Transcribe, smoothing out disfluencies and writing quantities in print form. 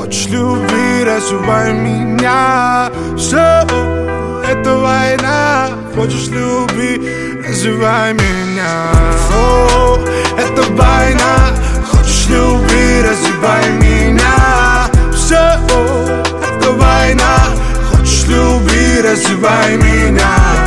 хочешь любви, развивай меня. Все, это война. Хочешь любви, развивай меня. О, это война. Хочешь любви, развивай меня. Все, это война. Хочешь любви, развивай меня.